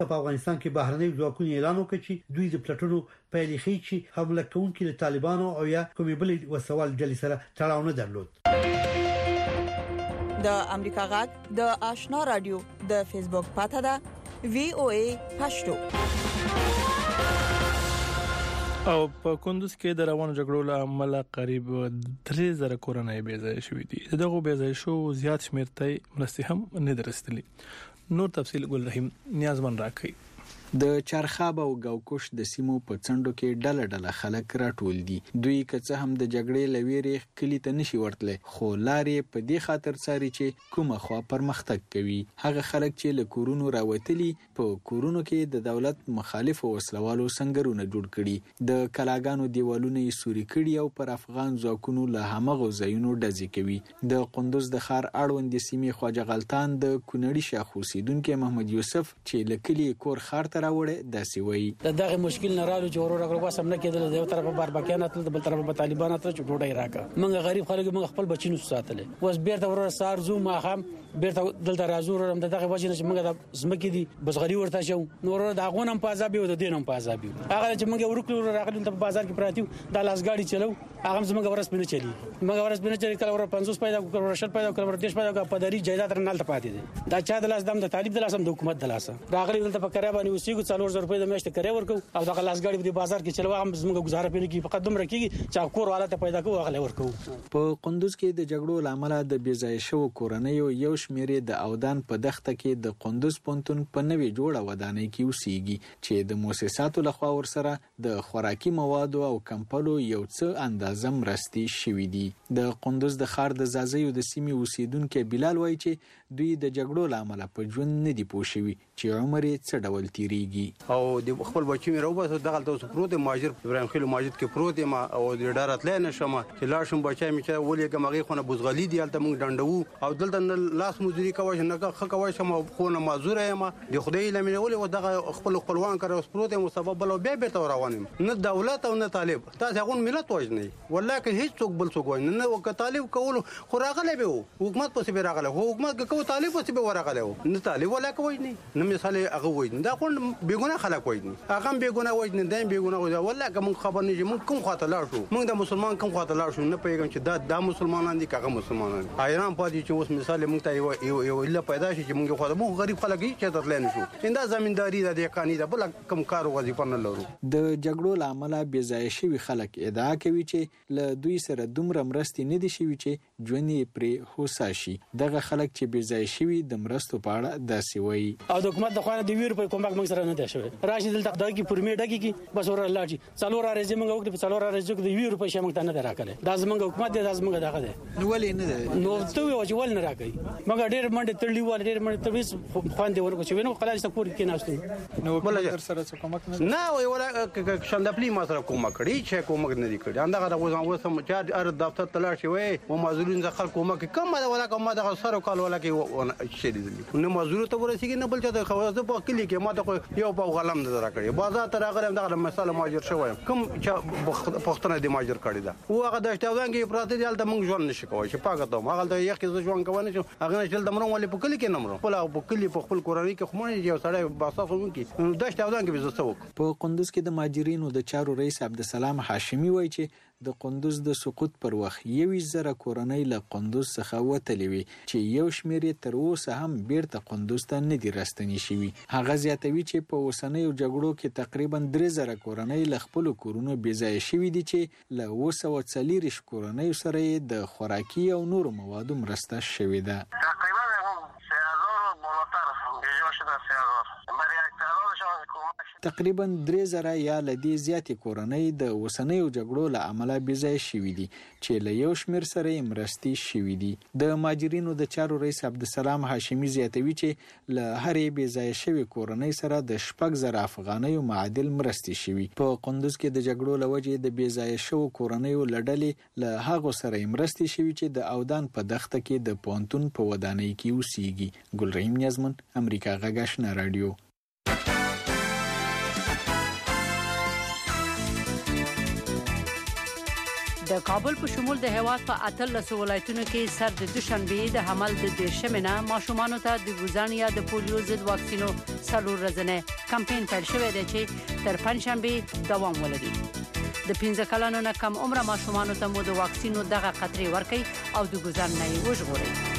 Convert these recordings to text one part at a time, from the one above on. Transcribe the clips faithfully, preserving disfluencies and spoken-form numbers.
په افغانستان کې بهرنۍ ځواکونو اعلان وکړ چې دوی د پلټونو پیل خي چې حمله کوونکي له طالبانو او یا کومې بلې وسوال ډلې سره تړاو نه درلود. د امریکا غږ د آشنا رادیو د فیسبوک پاڼه ده وی او ای پښتو. او په کندوز کې د روانو جګړو له امله قریب درې زره کورنۍ بې ځای شوې دي. دغه بې ځای شو زیات شمېر ته مرستې هم نه درستلې. نور تفصیل ګل رحیم نیازمن راکړي. د چرخاب او گاوکوش د سیمو په څنډو کې ډله ډله خلک راټول دي. دوی که هم د جګړې لويري کلی ته نشي ورتله، خو لارې په دې خاطر ساري چې کومه خوا پرمختګ کوي. هغه خلک چې له کورونو راوتلي په کورونو کې د دولت مخالف وسلوالو سنگرونه جوړ کړي، د کلاګانو دیوالونه یې سوري کړي او پر افغان ځواکونو له همغه ځایونو ډزې کوي. د قندوز د ښار اړوند سیمې خواجه غلطان د کونړي شاخ اوسیدونکو محمد یوسف چې لکلی کور خار راوړې داسې وایي. دغه مشکل نه راځي چې ورور غوړ واسم نه کېدل، د یو طرفه باربکیان اتل د بل طرفه په طالبان اتل چې ډوډۍ راکا. موږ غریب خلک موږ خپل بچینو ساتل. اوس بیرته ورور سار زو ما هم بیرته دلته راځو رم دغه وجه چې موږ د زمکې دي بسغری ورته شو نور د غونم په عذاب یو د دینم په عذاب یو. هغه چې موږ ورکلو راغلو ته په بازار کې پراتیو د لاس ګاډي چلو هغه زموږ ورس بنه چلی موږ ورس بنه چلی کله ور پنځوس پیدا کړو رشد پیدا کړو دیش پیدا کړو په دری جایداد رنال ته پاتې دي. دا چا د لاس دم د طالب د لاسم د حکومت د لاسه راغلی دلته په کرا باندې اوسېګو څلور زره روپۍ د میاشتې کرے ورکو او دغه لاس ګاډي په بازار کې چلو هم زموږ گزاره پېنه کې فقط دومره کېږي چې کور حالت پیدا کوو هغه ورکو. په قندوز کې د جګړو لامل د بې ځای شو کورنۍ یو شمېر د اودان په دښته کې د قندوز پونتون په نوې جوړه ودانۍ کې اوسېږي چې د مؤسساتو لخوا ورسره د خوراکي موادو او کمپلو یو څه اندازه مرستې شوې دي. د قندوز د ښار د زازیو د سیمې اوسیدونکو بلال وایي چې دوی د جګړو لامل په ژوند نه دی پوه شوي چې عمر یې څه ډول تیریږي. او د خپل بچی مې راوباسه دغه تاسو پروت ماجر ابراهیم خیل ماجد کې پروت ما او د ډارت لای نشم چې لاشم بچای مې چې ولې ګمغه خونه بوزغلی دی الته موږ ډنډو او دلته لاس مزدوري کوي نه خ کوي شم خونه مازور یم د خدای لمنه ولې دغه خپل خپلوان کړو پروت مو سبب بل بیا به روانم نه دولت او نه طالب تاسو هغه ملت وژني والله که هیڅ څوک بل څوک وای نه وک طالب کول خو راغله به حکومت پسې به راغله حکومت کو طالب پسې به ورغله نه طالب ولا کوي نه مثال هغه وای دا خو بیګونه خلک وای هغه بیګونه وای نه دایم بیګونه وای والله که مون خبر نه مون کوم خاطر لا شو مون د مسلمان کوم خاطر لا شو نه پیغام چې دا د مسلمانان دي کغه مسلمانان ایران پاتې چې اوس مثال مون ته یو یو الا پیدا شي چې مونږ خو د مو غریب خلک چې ترلین شو انده زمینداری د قانی د بل کم کار وظیفه نه لرو. د جګړو لامل بې ځای شوی خلک ادعا کوي چې له دوی سره دومره مرستې نه دي شوی چې ژوند یې پرې هوسا شي. دغه خلک چې بې ځای شوی د مرستو په اړه داسې وایي. او د حکومت د خوانه دی ویر په کومک موږ سره نه دی شوی راشي دلته دغه پرمې ډګي کې بس ور لاړ شي څلور راځي موږ وکړو په څلور راځي کې د ویر په شمه ته نه دراکله دا زمونږ حکومت دی دا زمونږ دغه دی نو ولې نه دی نو ته وی چې ول نه راکړي موږ ډېر منډه تړلی ول ډېر منډه تبيس خوان دی ورکو چې وینو خلاص ته پور کې ناشته نو بل تر سره څه کومک نه نه وی ولا شندپلی ما سره کومک کړي چې کومک نه دی کړي انده غو زم وسم چې ار دفتر تلار شي وي او مازورین ځ خلک کومک کوم دا ولا کوم دا سره کال ولا کې شي دي نو مازور ته ورسیږي نه بل چې خوازه په کلی کې ما ته یو په غلم نه راکړي بازار ته راغلم دا مسله ماجر شوی کوم چې پښتنه دی ماجر کړی دا او هغه د اشتاوان کې پراته دي الته موږ ژوند نشي کوي چې پاګه ته هغه د یخ کې ژوند کوي نه هغه نشل د مرو ولې په کلی کې نمرو خپل په کلی په خپل کورنۍ کې خمونه یو سړی باساسو کې د اشتاوان کې به زسوک. په قندوز کې د ماجرینو د چارو رئیس عبدالسلام هاشمي وایي چې د قندوز د سقوط پر وخت یو زره کورنۍ له قندوز څخه وتلې وي چې یو شمېر تر اوسه هم بیرته قندوز ته نه دي راستنې شوي. هغه زیاتوي چې په اوسنیو جګړو کې تقریبا درې زره کورنۍ له خپلو کورونو بې ځایه شوي دي چې له اوه سوه څلېرویشت کورنیو سره یې د خوراکي او نورو موادو مرسته شوې ده. تقریبا درې زره یا لدی زیاتې کورنۍ د اوسنیو جګړو له امله بې ځایه شوي دي چې له یو شمېر سره یې مرستې شوي دي. د ماجرینو د چارو رئیس عبدالسلام هاشمي زیاتوي چې له هرې بې ځایه شوې کورنۍ سره د شپږ زره افغانیو معادل مرستې شوي. په قندوز کې د جګړو له وجې د بې ځایه شوو کورنیو له ډلې له هغو سره یې مرستې شوي چې د اودان په دښته کې د پونتون په ودانۍ کې اوسېږي. ګلرحیم نیازمن، امریکا غږ آشنا راډیو. د کابل په شمول د هیواد په اتلس ولایتونو کې سر د دوشنبه د حمل د دیرشمنه ماشومانو ته د ګوزان یا د پولیو ضد واکسینو څلور ورځې کمپاین پیل شوی دی چې تر پنځشنبه دوام ولري. د پنځه کلونو نه کم عمر ماشومانو ته مو د واکسینو دغه قطرې ورکړي او د ګوزان نه یې وژغوري.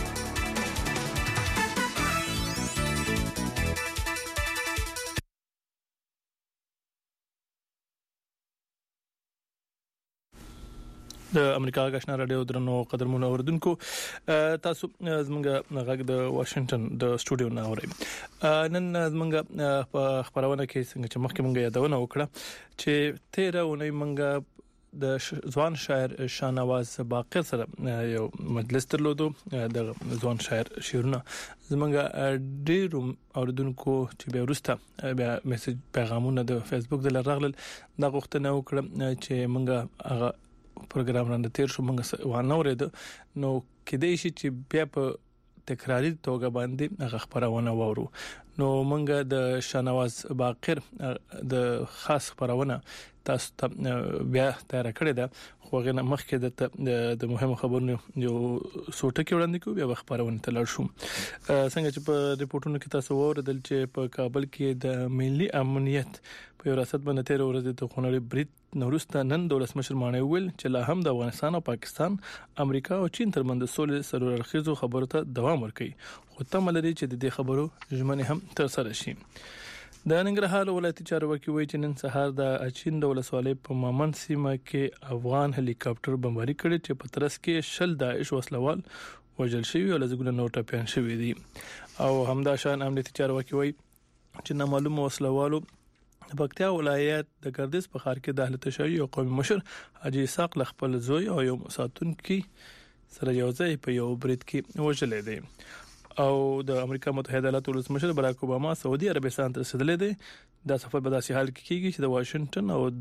د امریکا غشنا رادیو درنو قدرمنو اوردونکو تاسو زمونږ غږ د واشنگټن د سټوډیو نه اورئ. نن زمونږ په خبرونه کې څنګه چې مخکې مونږ یادونه وکړه چې تیره اونۍ مونږ د ځوان شاعر شاهنواز باقر سره یو مجلس درلودو. د ځوان شاعر شعرونه زمونږ ډیرو اوردونکو چې به ورسته بیا میسج پیغامونه د فیسبوک د لرغل د غوښتنه وکړه چې مونږ هغه پروګرام راند تیر شو مونږ وانه ورید نو کېدای شي چې بیا په تکراری توګه باندې هغه خبرونه وورو. نو مونږ د شاهنواز باقر د خاص خبرونه تاسو ته بیا تیار کړی دا خو غنه مخکې د مهمو خبرونو یو سوټه کې وړاندې کوو بیا خبرونه تلل شو. څنګه چې په ریپورتونو کې تاسو ووردل چې په کابل کې د ملي امنیت په یو ریاست باندې تیر ورځ د خونړي برید نورسته نن دولت مشر مانه ویل چې لا هم د افغانستان او پاکستان امریکا او چین ترمنځ سولې سرور رخیزو خبرو ته دوام ورکړي خو تم لري چې د دې خبرو ژمنه هم تر سره شي. د ننګرهار ولایتي چارواکي وایي چې نن سهار د اچین د ولسوالۍ په مامن سیمه کې افغان هلیکاپټر بمباري کړي چې په ترڅ کې شل داعش وسلوال وژل شوي او لږ نه ټاپیان شوي دي. او همدا شان امنیتي چارواکي وایي چې نامعلوم وسلوالو د پکتیا ولایت د ګردیز په ښار کې د اهل تشیع او قومي مشر حاجی اسحاق خپل زوی او یو ساتونکي سره یو ځای په یو برید کې وژل دي. او د امریکا متحده ایالاتو ولسمشر براک اوباما سعودي عربستان ته رسیدلی دی. دا سفر په داسې حال کې کیږي چې د واشنگټن او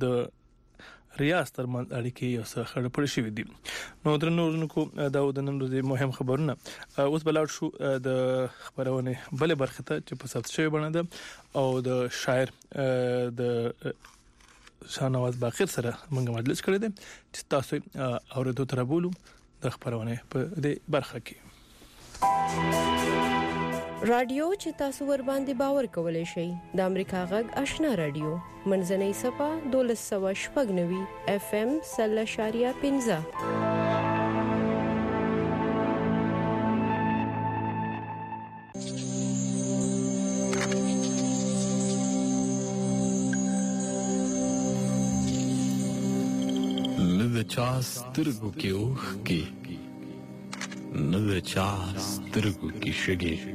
د ریاض ترمنځ اړیکې یو څه خړ پړ شوې دي. نو درنوونکو دا د نن ورځې مهم خبرونه اوس بلاړ شو د خبرونه بل برخه ته چې په ثبت شوی باندې او د شاعر د شاهنواز باقر سره موږ مجلس کړی دی چې تاسو اوریدو تر بولو د خبرونه په دې برخه کې رادیو چې تاسو ور باندې باور کولای شئ د امریکا غږ آشنا رادیو منځنۍ صفه دولس سو شپږنوي اف ام سل شاریه پنځه. نه د چا سترګو کې اوښ کې نه د چا سترګو کې شګې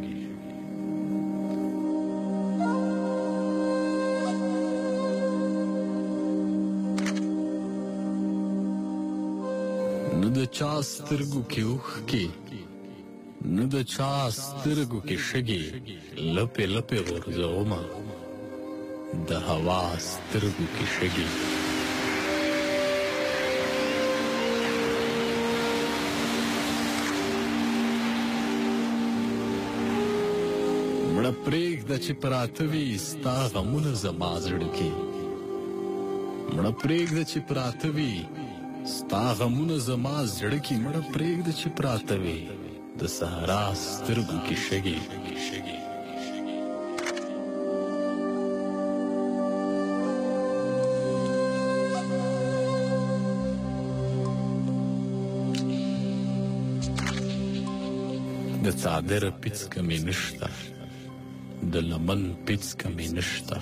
نه د چا سترګو کې اوښ کې نه د چا سترګو کې شګې لپې لپې غورځومه د هوا سترګو کې شګې مړه پرېږده چې پراته وي ستا غمونه زما زړه کې مړه پرېږده چې پراته وي ستا غمونه زما زړه کې مړه پرېږده چې پراته وي د صحرا سترګو کې شګې د څادر پیڅکه مې نشته د لمن پیڅکه مې نشته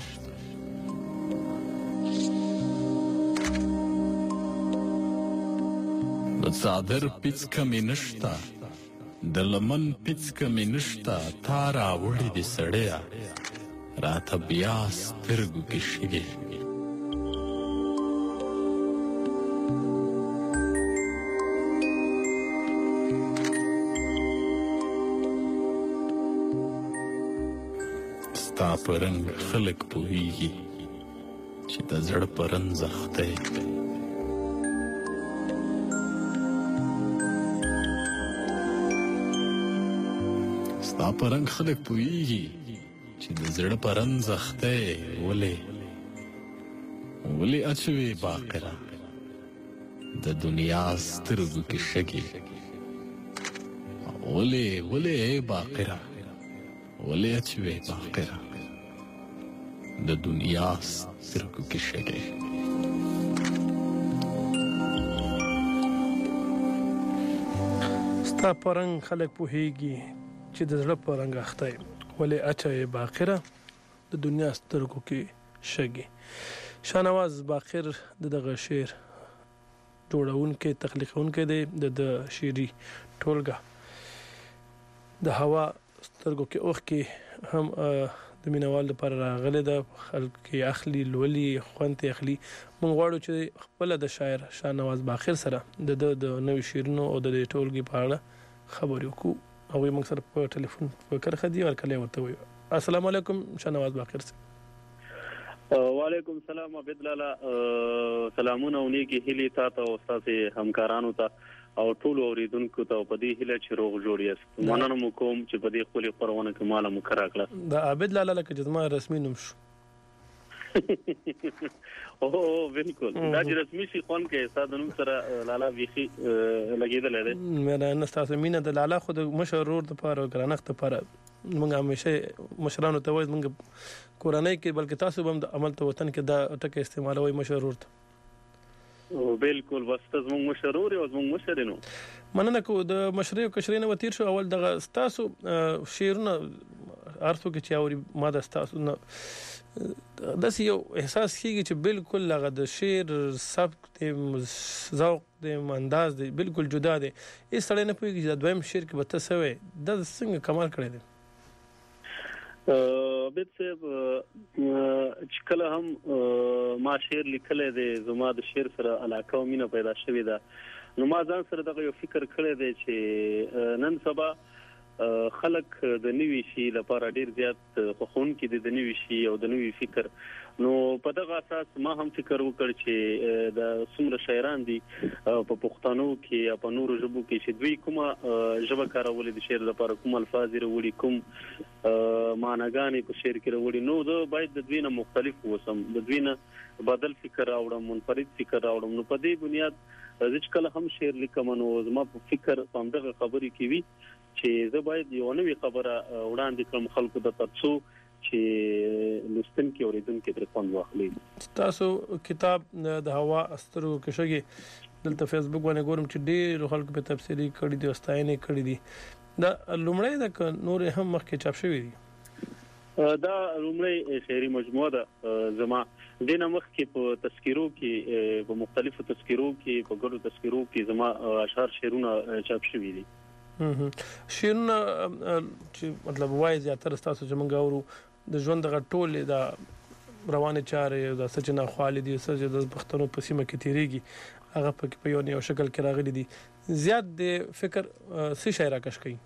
د څادر پیڅکه مې نشته د لمن پیڅکه مې نشته تا راوړې دې سړیه راته بیا سترګو کې شګې ستا په رنګ خلک پوهېږي چې د زړه په رنځ اخته یې ستا په رنګ خلک پوهېږي چې د زړه په رنځ اخته یې ولې ولې اچوې باقره د دنیا سترګو کې شګي ولې ولې باقره ولې اچوي باقره د دنیا سترګو کې شګي ستا پرنګ خلک پوهیږي چې د زړه پرنګ اخته ولې اچوي باقره د دنیا سترګو کې شګي. شاهنواز باقر دغه شعر جوړونکو تخلیقونکو دی د شعري ټولګه د هوا سترګو کې اوخ کې هم د مینوال لپاره راغله د خلک کې اخلي لولي خوانته اخلي. مونږ غواړو چې خپل د شاعر شاهنواز باقر سره د د نوې شعرونو او د ټولګي په اړه خبرې وکړو او موږ سره په ټلیفون فکر خدي او کله ورته وي. السلام علیکم شاهنواز باقر سره. وعلیکم السلام عبد الله سلامونه او نیکی هلي تاسو او تاسو همکارانو ته او ټول اوریدونکو ته په دې هله چې روغ جوړ یاست. مننه مو کوم چې په دې خپل پرونه کې مال مو کرا کړل. دا عبد الله لکه جسمه رسمي نوم شو. او بالکل دا چې رسمي شي خون کې استاد نوم سره لالا ویخي لګیدل دی. مې نه تاسو مینه د لالا خو د مشرور د پاره ګرانخت لپاره موږ همیشه مشرانو ته وایو موږ کورنۍ کې بلکې تاسو هم د عمل ته وطن کې دا ټکي استعمالوي مشرور ته. او بالکل واسطه زموږ مشرور او زموږ مشرینو مننه کو د مشري او کشرینه وتیر شو. اول دغه تاسو شعرونه ارثو کې چې اوري ماده تاسو نه داسې یو احساس کیږي چې بالکل هغه د شعر سبک د ذوق د انداز دی بالکل جدا دی. هیڅ سړی نه پوهیږي چې د دویم شعر کې به څه وي د څنګه کمال کړی دی. بیت صاحب چې کله هم ما شعر لیکلی دی زما د شعر سره علاقه او مینه پیدا شوې ده نو ما ځان سره دغه یو فکر کړی دی چې نن سبا خلک د نوي شي لپاره ډیر زیات خوښونکي دي د نوي شي او د نوي فکر. نو په دغه اساس ما هم فکر وکړ چې د څومره شاعران دي په پښتنو کې یا په نورو ژبو کې چې دوی کومه ژبه کارولې د شعر لپاره کوم الفاظ وروړي کوم معناګانې په شعر کې وروړي نو زه باید د دوی نه مختلف وسم د دوی نه بدل فکر راوړم منفرد فکر راوړم. نو په دې بنیاد زه چې کله هم شعر لیکم نو زما په فکر په دغه خبرې کې وي چې زه باید یو نوې خبره وړاندې کړم خلکو ته ترڅو چې لوستونکي اوریدونکي ترې خوند واخلي. تاسو کتاب د هوا سترګو کې شګي دلته فیسبوک باندې ګورم چې ډېر خلکو په تفسیری کړي دي او ستاینې کړي دي. دا لومړی د نور هم مخکې چاپ شوی دی. دا لومړی شعري مجموعه ده زما دینه مخکې په تذکیرو کې په مختلفو تذکیرو کې په ګډو تذکیرو کې زما اشعار شعرونه چاپ شوي دي. شعرونه چې مطلب وایي زیاتره تاسو چې موږ اورو د ژوند د ټولې د روانه چارې د سچنا خالدي سچ د پښتنو په سیمه کې تیریږي هغه په یو نه شکل کې راغلي دي. زیات د فکر څه شي راکش کوي.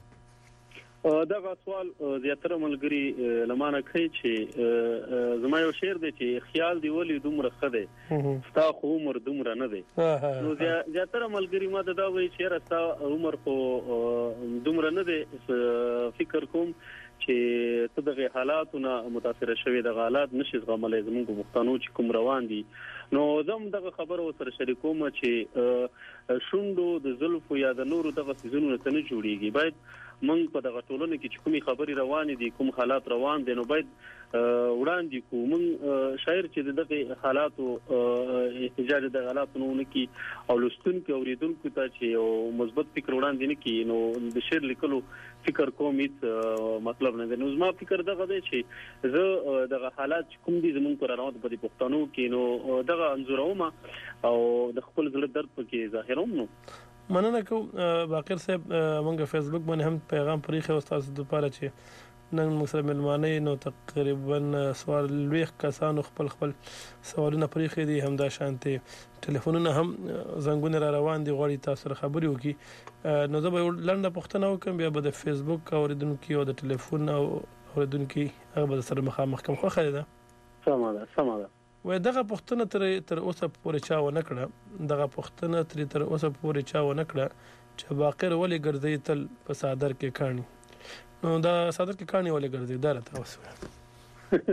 دغه سوال زیاتره ملګری لمانه کوي چې زما یو شعر دی چې خیال دی ولې دومره خده ستا خو عمر دومره نه دی. نو زیاتره ملګری ما دا وایي چې ستا عمر خو دومره نه دی. فکر کوم چې ته دغه حالاتونه متاثر شوي د حالات نشي زغملای زموږ پښتنو چې کوم روان دي. نو زم دغه خبره سره شریکوم چې شوندو د زلفو یا د نورو دغه سيزونو ته نه جوړيږي. باید موږ په دغه ټولنه کې چې کومي خبري روان دي کوم حالات روان دي نو باید وړاندې کوم شاعر چې دغه حالاتو احتجاج د حالاتو نه کی او لستون کې اوریدونکو ته چې یو مثبت فکر وړاندې نه کی نو د شعر لیکلو فکر کوم هیڅ مطلب نه دی. نو زما فکر دغه دی چې زه دغه حالات کوم دي زمونږ پر روان په پښتنو کې نو دغه انزوروم او د خپل زړه درد پکې ظاهروم. نو مننه کوم باقر صاحب موږ فیسبوک باندې هم پیغام پرې خو تاسو د پاره چې نن موږ سره ملمانه نو تقریبا سوال لوي کسانو خپل خپل سوالونه پرې خې دي هم دا شانتي ټلیفونونه هم زنګونه را روان دي غوړي تاسو سره خبري وکي. نو زه به لنډه پښتنه وکم بیا به د فیسبوک اوریدونکو او د ټلیفون اوریدونکو هغه به سره مخامخ کوم خو خاله ده. سمه ده سمه ده. وای دغه پښتنه تر تر اوسه پورې چا و نه کړه دغه پښتنه تر تر اوسه پورې چا و نه کړه چې باقر ولې ګرځي تل په صادر کې کہانی. نو دا صادر کې کہانی ولې ګرځي دا راته اوسه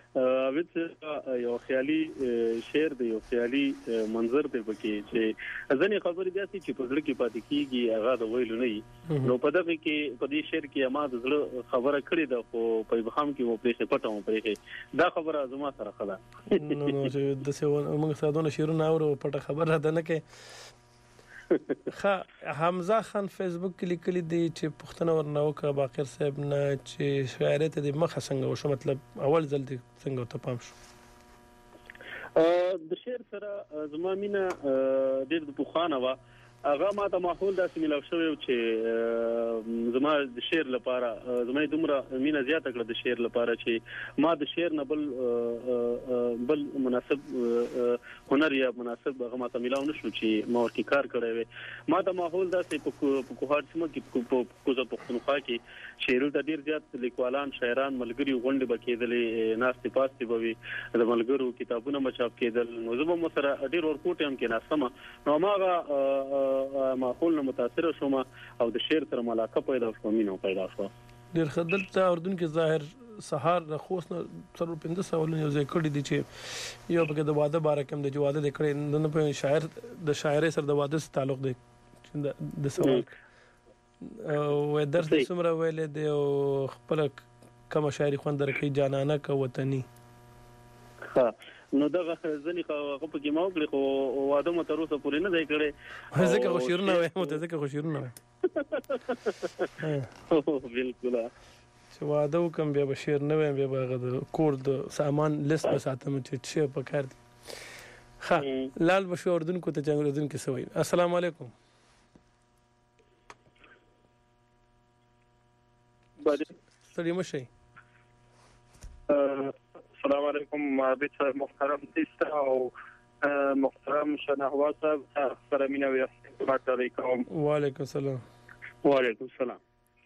وڅ یو خیالي شعر دی یو خیالي منظر دی پکې چې ځنې خبرې داسې چې په ځل کې پاتې کیږي هغه د ویلو نه نو په دغه کې په دې شعر کې ما د زړه خبره کړې ده خو په ابهام کې مو پرې پټه مو پرې دا خبره زما سره خلا نو نو چې د څه موږ سادهونه شعرونه اورو پټه خبره ده نه کې خا حمزه خان فیسبوک کې لیکلي دي چې پښتنه ورنه وکړه باقر صاحب نه چې شاعري ته د مخه څنګه وشو مطلب اول ځل دي څنګه ته پام شو د شعر سره زما مینا ډېر د پوخانه وا هغه ما ته ماحول داسې ملاو شوی چې زما د شعر لپاره زما دومره مینا زیاته کړه د شعر لپاره چې ما د شعر نه بل بل مناسب هنر یا مناسب هغه ما ته ملاو نشو چې ما ورکی کار کړی وي ما ته ماحول داسې په کوهات سیمه کې په کوزه پښتونخوا کې شعر ته ډیر زیات لیکوالان شاعران ملګری غونډه بکیدلې ناستې پاستې بوي د ملګرو کتابونه مچاپ کېدل نو زه به سره ډیر ورکوټ هم کې ناسمه نو ماغه ماحول نه متاثر شوم او د شعر سره ملاقات پیدا شو مينو پیدا شو ډیر خدل ته اردن کې ظاهر سحار د خوست سره پنځه سوالونه یو ځای کړی دي چې یو په د واده باره کوم د واده د کړي نه په شاعر د شاعري سره د واده تعلق دی د سوال او درس څومره ویلې دی او خپل کوم شاعري خوند درکې جانانه کا وطني ها نو دغه ځنی خو په کې ما وکړي خو واده مو تر اوسه پورې نه دی کړی ځکه خو شعرونه وای مو ته ځکه خو شعرونه وای بالکل چې واده وکم بیا به شعر نه وای بیا به د کور د سامان لیست به ساتم چې څه په کار دي ها لال بشو اردن کو ته څنګه اردن کې سوي السلام علیکم باندې ستړي مشي السلام علیکم عابد صاحب محترم تیستا او محترم شناهوا صاحب سره مینه وي السلام علیکم وعلیکم السلام وعلیکم السلام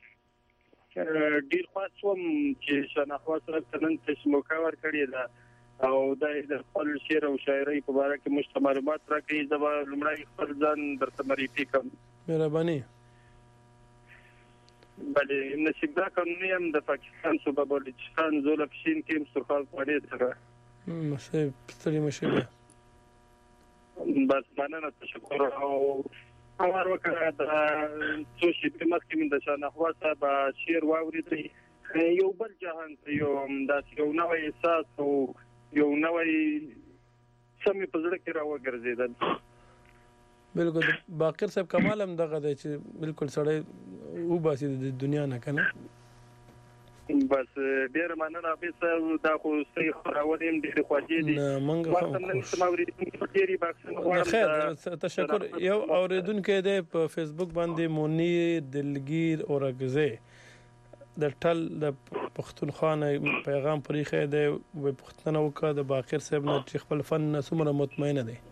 ډیر خاصوم چې شناهوا صاحب تنن تاسو مکاور کړی دا او د خپل شعر او شاعري په اړه کې مشته معلومات راکړي زما لمړی خپل ځان درته معرفي کوم مهرباني بله نصیب دا قانوني هم د پاکستان صوبه بلوچستان زولفشین کې مسترخال پړې سره مشه ستړي مشه بس مننه تشکر او امر وکړه د څو شي په مخ کې د شانهوا صاحب شعر واوریدل یو بل جهان یو د یو نوې احساس او یو نوې سمې په زړه کې راوګرځیدل بالکل باقر صاحب کمال هم دغه دی چې بالکل سړی او باسي د دنیا نه کنه بس ډیر مننه به دا خو سې خراولم ډیر خوږی دي نه منګه خیر تشکر یو اوریدونکو دی په فیسبوک باندې مونی دلگیر اورغزه د ټل د پښتونخوا پیغام پرې دی و پښتنه وکړه د باقر صاحب نه چې خپل فن سمره مطمئنه دی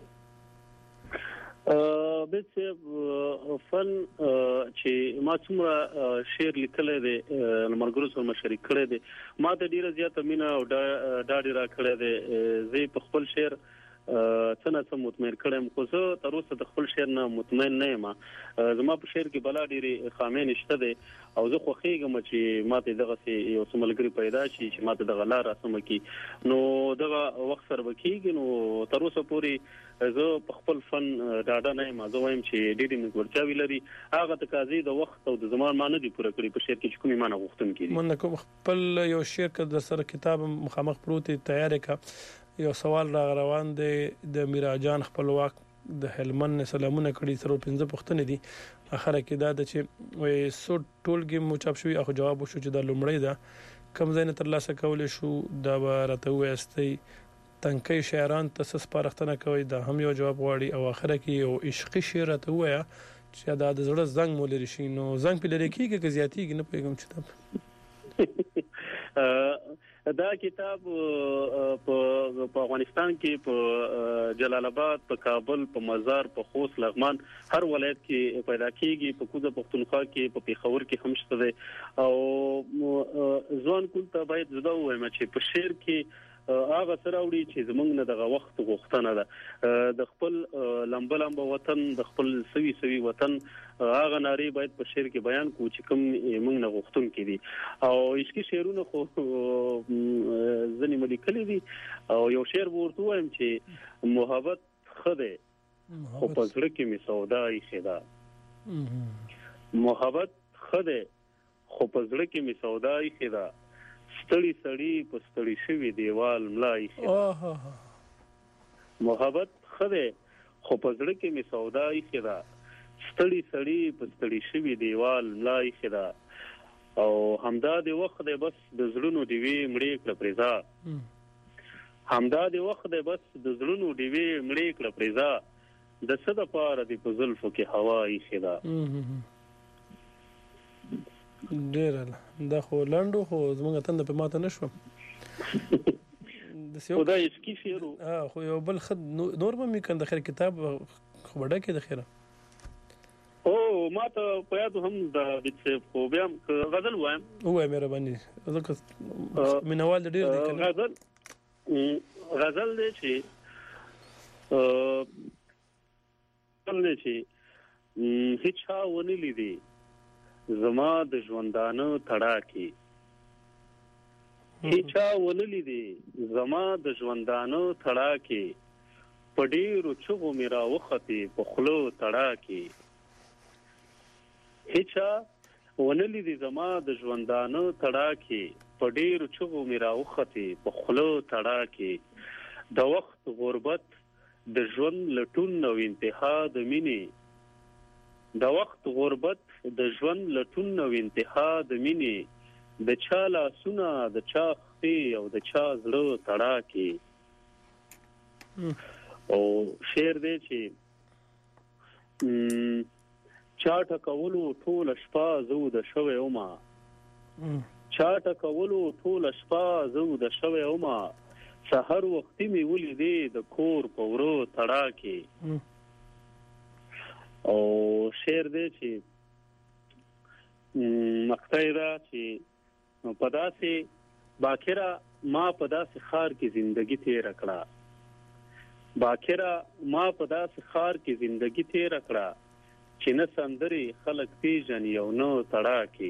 به فن چې ما څومره شعر لیکل دي مرګرو سره مشارکت کړی دي ما ته ډیره زیاته مینا او ډاډی را کړی دي زه په خپل شعر څنګه سم مطمئن کړم خو زه تر اوسه د خپل شعر نه مطمئن نه یم زما په شعر کې بلا ډیره خامې نشته دي او زه خو خېږم چې ماته دغه یو سملګری پیدا شي چې ماته دغه لار اسمه کی نو دغه وخت سره وکیږي نو تر اوسه پورې زه په خپل فن ډاډه نه یم زه وایم چې ډېری مګورچاوي لري هغه تقاضې د وخت او د زمان معنی دی پوره کړی په شعر کې کومې معنی غوښتم کړي من کوم خپل یو شعر کې د سره کتاب مخامخ پروت تیار کا یو سوال را روان دی د میراجان خپلواک د هلمند سلامونه کړي سره پنځه پښتنې دي اخره کې دا د چې وې سو ټولګي مو چاپ شوی اخو جواب وشو چې د لومړی دا کم ځای نه تر لاسه کول شو دا راته وېستي تنکي شاعران تاسو سپارښتنه کوي دا هم یو جواب غواړي او اخره کې یو عشقي شعر ته وایا چې دا د زړه زنګ مولري شي نو زنګ په لری کېږي که زیاتیږي نه پیغام چې دا کتاب په افغانستان کې په جلال آباد په کابل په مزار په خوست لغمان هر ولایت کې پیدا کیږي په کوزه پښتونخوا کې په پیښور کې هم شته او ځوان کول ته باید زده وایم چې په شعر کې هغه سره وړي چې زمونږ نه دغه وخت غوښتنه ده د خپل لمبه لمبه وطن د خپل سوي سوي وطن هغه ناری باید په شعر کې بیان کو چې کوم موږ نه غوښتون کې دي او عشقي شعرونه خو ځنې ملي دي او یو شعر ورته وایم چې محبت خده خو په زړه کې می سودا ایښې ده محبت خده خو په زړه کې می سودا ایښې ده ستړي سړي په ستړي شوي دیوال ملا ایښې ده محبت خده خو په زړه کې می سودا ایښې ده ستړي سړي په ستړي شوي دیوال ملا ایښې ده او همدا د وخت دی بس د زړونو ډیوې مړې کړه پرېزا همدا د وخت دی بس د زړونو ډیوې مړې کړه پرېزا د څه دپاره دې په زلفو کې هوا ایښې ده ډېره دا خو لنډ و خو زموږ تنده پې ماته نه شوه خو دا عشقي شعر و خو یو بل ښه نور به مې کړه د خیر کتاب خو به ډک یې د خیره او ما ته په یادو هم د بیت صاحب خو بیا هم غزل وایم ووایه مهرباني ځکه مینهوال د ډېر دی غزل غزل دی چې غزل دی چې هیچا ونه لیدي زما د ژوندانه تړاکې هیچا ونه لیدي زما د ژوندانه تړاکې په ډېرو چغو مې راوختې په خولو تړاکې هیچا ونه لیدي زما د ژوندانه تړاکې په ډېرو چغو مې راوختې په خولو تړاکې د وخت غربت د ژوند لټون او انتها د مینې د وخت غربت د ژوند لټون او انتها د مینې د چا لاسونه د چا خپې او د چا زړه تړاکې او شعر دی چې چا ټکولو ټوله شپه زه وده شوی ومه چا ټکولو ټوله شپه زه وده شوی ومه سحر وختي مې ولیدې د کور په ورو تړاکې او شعر دی چې مقطع ده چې په داسې باکره ما په داسې ښار کې زندګي تېره کړه باکره ما په داسې ښار کې زندګي تېره کړه چې نه سندرې خلک پیژني او نه تړاکې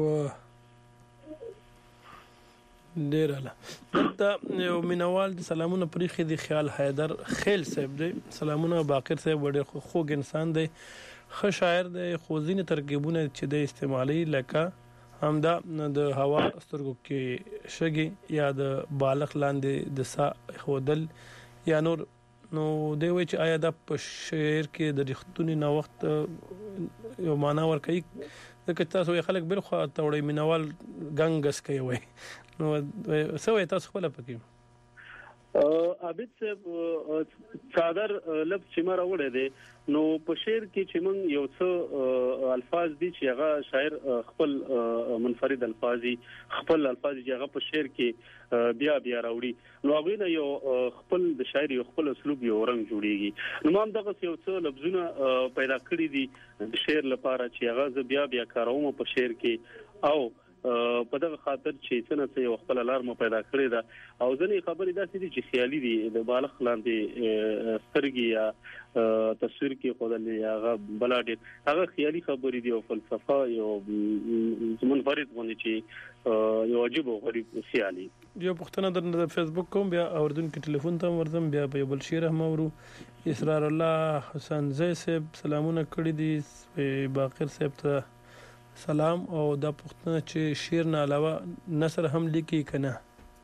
ډېره له دلته یو مینهوال د سلامونه پرېښي دي خیال حیدر خیل صاحب دی سلامونه باقر صاحب ډېر خوږ انسان دی ښه شاعر دی خو ځینې ترکیبونه چې دی استعمالوي لکه همدا د هوا سترګو کې شګې یا د بالغ لاندې د سا ښودل یا نور نو دی وایي چې آیا دا په شعر کې د رښتوني نوښت یو معنا ورکوي ځکه تاسو وایي خلک بل خوا ته وړئ مینهوال ګنګس کوي وایي نو څه وایي تاسو خپله پکې عابد صاحب څادر لفظ چې ما راوړی دی نو په شعر کې چې موږ یو څه الفاظ دي چې هغه شاعر خپل منفرد الفاظ دي خپل الفاظ چې هغه په شعر کې بیا بیا راوړي نو هغه نه یو خپل د شاعر یو خپل اسلوب یو رنګ جوړیږي نو ما دغه یو څه لفظونه پیدا کړی دي د شعر لپاره چې هغه بیا بیا کاروم په شعر کې او په دغه خاطر چې څنګه څه یو خپل الارم پیدا کړی دا او ځنې خبرې داسې دي چې خیالي دي د بالغ لاندې سترګې یا تصویر کې خدای هغه بلاډ هغه خیالي خبرې دي او فلسفه یو منفرد باندې چې یو عجیب او غریب خیالي یو پښتنه د فیسبوک کوم بیا اوردونکو ټلیفون ته ورځم بیا په بل شعر هم اورو اسرار الله حسین زئی صاحب سلامونه کړی دي باقر صاحب ته سلام او دا پښتنه چې شعر نه علاوه نثر هم لیکي کنه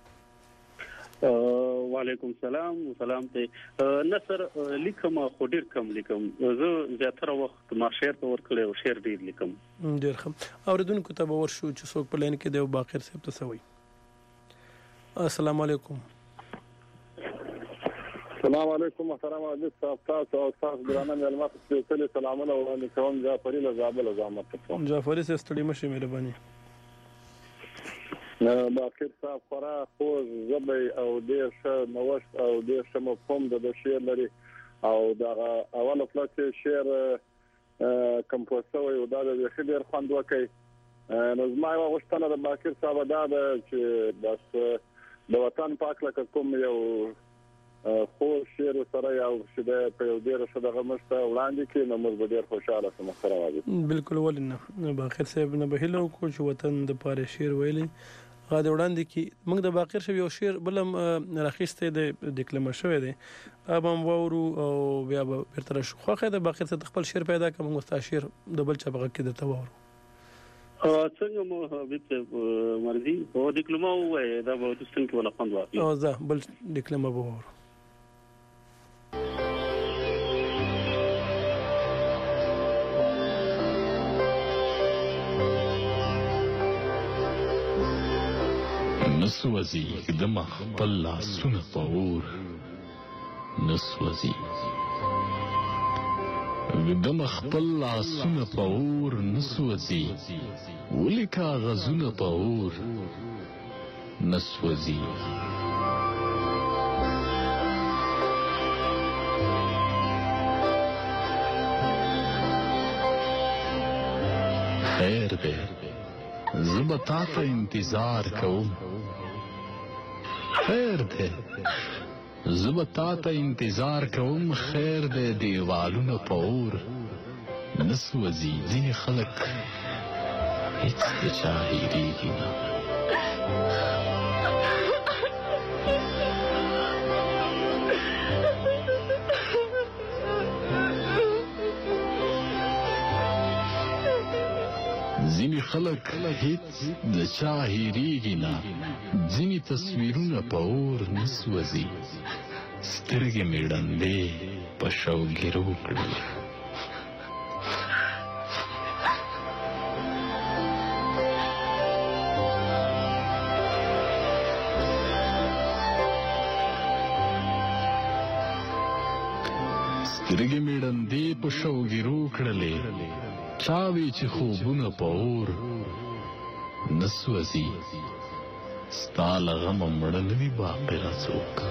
وعلیکم السلام سلام ته نثر لیکم خو ډیر کم لیکم زه زیاتره وخت ما شعر ته ورکړی او شعر ډیر لیکم ډیر ښه اوریدونکو ته به ورشو چې څوک په لین کې دی باقر صاحب ته سوي السلام علیکم السلام علیکم محترم عزیز صاحب تاسو او تاسو درانه معلومات سپیشل سلامونه وړاندې کوم جعفری له زابل زحمت کوم جعفری سره ستړي مشه مهرباني باقر صاحب خورا خو زبې او ډیر ښه نوښت او ډیر ښه مفهوم د شعر لري او دا اوله پلاس شعر کمپوز شوی او دا د ډیر خوند وکړي نو زما یو غوښتنه د باقر صاحب دا ده چې بس د وطن پاک لکه کوم یو خو شعر سره یو شته په یو ډیر څه دغه مسته وړاندې کې نو موږ ډیر خوشاله سم سره واجب بالکل ولنه باقر صاحب نه به له کو چې وطن د پاره شعر ویلي غاده وړاندې کې موږ د باقر شوی یو شعر بلم راخسته د ډیکلمه شوی دی ابم وورو او بیا به تر شو خوخه د باقر څخه خپل شعر پیدا کوم مست شعر د بل چا بغه کې د تورو څنګه مو بیت مرضی او ډیکلمه وای دا به د څنګه ولا خوند واخلي او زه بل ډیکلمه وورو نسوزی د مخبل لاسونه پور نسوزی د مخبل لاسونه پور نسوزی ولی کاغذونه پور نسوزی خیر دے زبتا تا انتظار کوم خیر دے زبتا تا انتظار کوم خیر دے دیوالونه پور نسوزی ځینې خلک هیڅ د چا هیریږي نه ځینې خلک هیڅ د چا هیریږي نه ځینې تصویرونه په اور نه سوځي سترګې مې ړندې په شوګیرو کړلې سترګې مې ړندې په شوګیرو کړلې چاوی چې خوبونه په اور نسوځي ستا له غمه مړه نه وي باقره څوک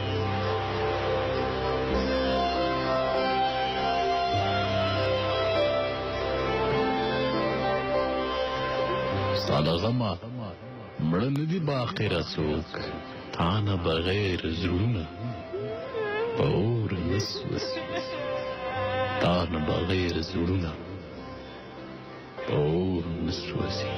ستا له غمه مړه نه دي باقره څوک تا نه بغیر زړونه په اور نسوځي تا نه بغیر زړونه اور نسوځي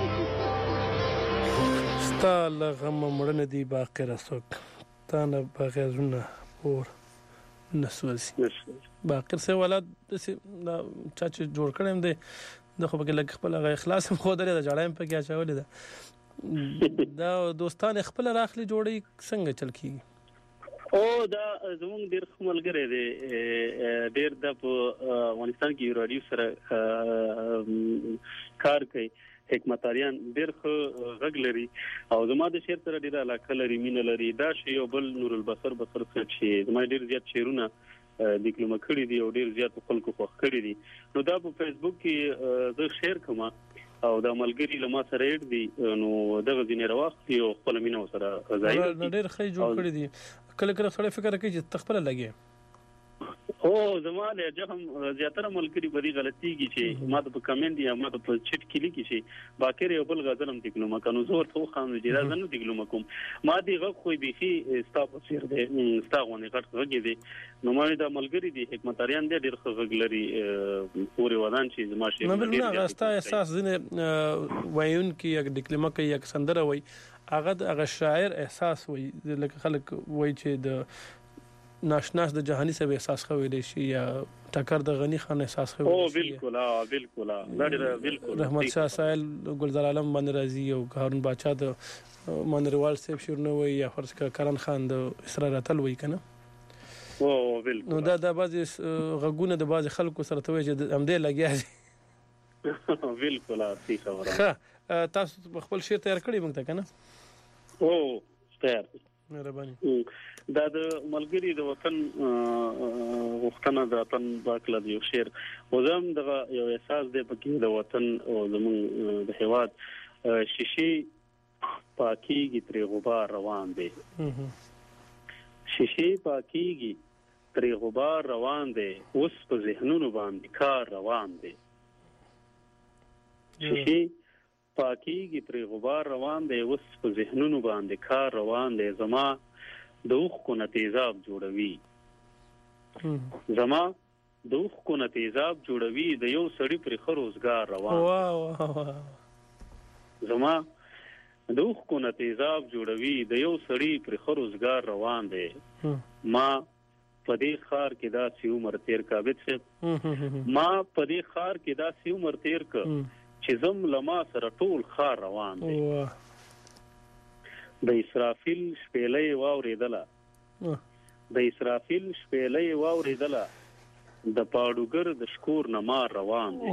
ستا له غمه مړه نه دي باقره څوک تا نه بغیر زړونه اور نسوځي باقر سه ولادت چا چې جوړ کړم دی د خو پکې لږ خپل هغه اخلاص هم خو درې د جړایم پکې اچولې ده دا دوستان خپل راخلي جوړي څنګه چل کیږي او دا زموږ ډیر خملګری دی ډیر د افغانستان کې رادیو سره کار کوي حکمتاریان ډیر خو غږ لري او زما د شعر سره ډیر علاقه لري مینه لري دا شی یو بل نور البصر بصر څه چې زما ډیر زیات شعرونه ډیکلمه کړی دي او ډیر زیات خلکو خوښ کړی دي نو دا په فیسبوک کې زه شعر کوم او دا ملګری له ما سره اړ دي نو دغه ځینې راوخت یو خپل مینه سره ځای ډیر ښه جوړ کړی دي کله کله سره فکر کوي چې تخپل لګي او زماله جهم زیاتره ملګری بری غلطیږي چې ما د کمنټ یا ما د چټ کې لیکي چې باکر یو بل غزلم دیګلو مکانو زور ته خام جیرا زنه دیګلو مکم ما دی غ خو بيخي ستاپ سیر دی ستاغونه غټ غږی دی نو ما د ملګری دی حکمتاریان دی ډیر غږ لري پورې ودان چې زما شي نو بل نه غستا احساس زنه وایون کې یک دیګلمه کې یک سندره وای هغه هغه شاعر احساس وای لکه خلک وای چې د ناشناس د جهانی سره احساس خوي شي یا ټکر د غنی خان احساس خوي او بالکل اه بالکل اه بالکل رحمت شاه سائل ګلزار عالم باندې راضي او هارون بادشاہ د منروال صاحب شورنه وي یا فرض کا کرن خان د اسرار اتل وي کنه او بالکل نو دا د بعض غږونه د بعض خلکو سره توي چې همدې لګیا دي بالکل اه صحیح خبره تاسو خپل شعر تیار کړی موږ ته کنه او تیار مهرباني دا د ملګری د وطن وختنه د وطن باکله دی شعر وزم دغه یو احساس دی پکې د وطن او زمون د هواد شیشي پاکيږي تر غبار روان دی شیشي پاکيږي تر غبار روان دی اوس په ذهنونو باندې کار روان دی شیشي پاکیږي پر غبار روان دی اوس په ذهنونو باندې کار روان دی زما د اوښکو نه تیزاب جوړوي زما د اوښکو نه تیزاب جوړوي د یو سړي پر ښه روزګار روان زما د اوښکو نه تیزاب جوړوي د یو سړي پر ښه روزګار روان دی ما په دې ښار کې داسې عمر تیر کا عابد صاحب ما په دې ښار کې داسې عمر تیر کا چې زم لما سره ټول ښار روان دی د اسرافیل شپېلۍ واورېدله د اسرافیل شپېلۍ واورېدله د پاړوګر د شکور نه مار روان دی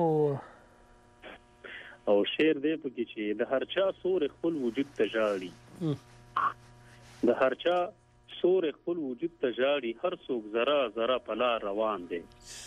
او شعر دی پکې چې د هر چا سور خپل وجود ته ژاړي د هر چا سور خپل وجود ته ژاړي هر څوک ذره ذره په لار روان دی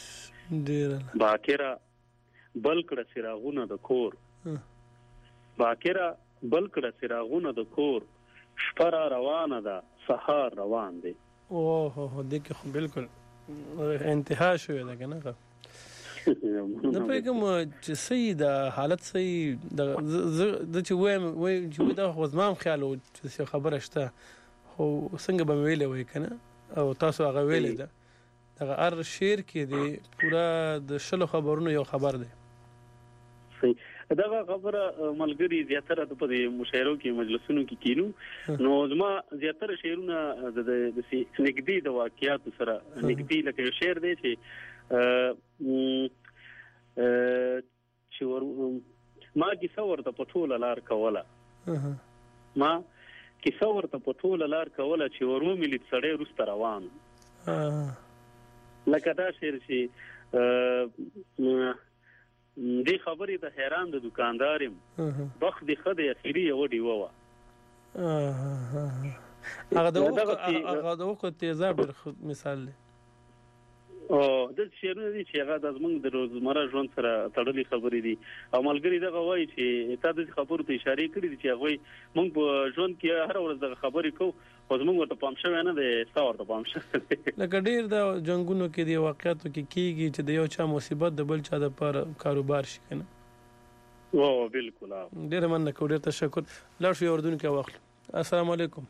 باکره بل کړه څراغونه د کور باکره بل کړه څراغونه د کور شپه را روانه ده سهار روان دی اوه دې کې بالکل انتها شوې ده کنه نه پیګم چې صحیح د حالت صحیح د چې وایم وای چې دا وزمام خیال او چې خبره شته خو څنګه به ویلې وای کنه او تاسو هغه ویلې ده دا هر شعر کې دی پورا د شلو خبرونو یو خبر دی صحیح دا خبره ملګری زیاتره په مشاعرو کې مجلسونو کې کینو نو زما زیاتره شعرونه د نګدي د واقعیت سره نګدي لکه شعر دی چې چې ما کیسه ورته په ټوله لار کوله ما کیسه ورته په ټوله لار کوله چې ورو ملي سړی روسته روان لکه دا شعر چې دې خبرې د حیران د دکاندارم بخت د خدای اخیری یو دی ووا هغه د هغه د وخت تیزاب مثال دی او د شعرونه دي چې هغه د زمونږ د روزمره ژوند سره تړلې خبرې دي او ملګری دغه وایي چې تا د خبرو ته اشاره کړې دي چې هغه موږ په ژوند کې هر ورځ د خبرې کوو خو زمونږ ورته پام شوی نه دی ستا ورته پام شوی لکه ډېر د جنګونو کې د واقعیتو کې کېږي چې د یو چا مصیبت د بل چا د پر کاروبار شي که نه او بالکل ډېره مننه کوو ډېر تشکر لاړ شو یو اردونکي واخلو السلام علیکم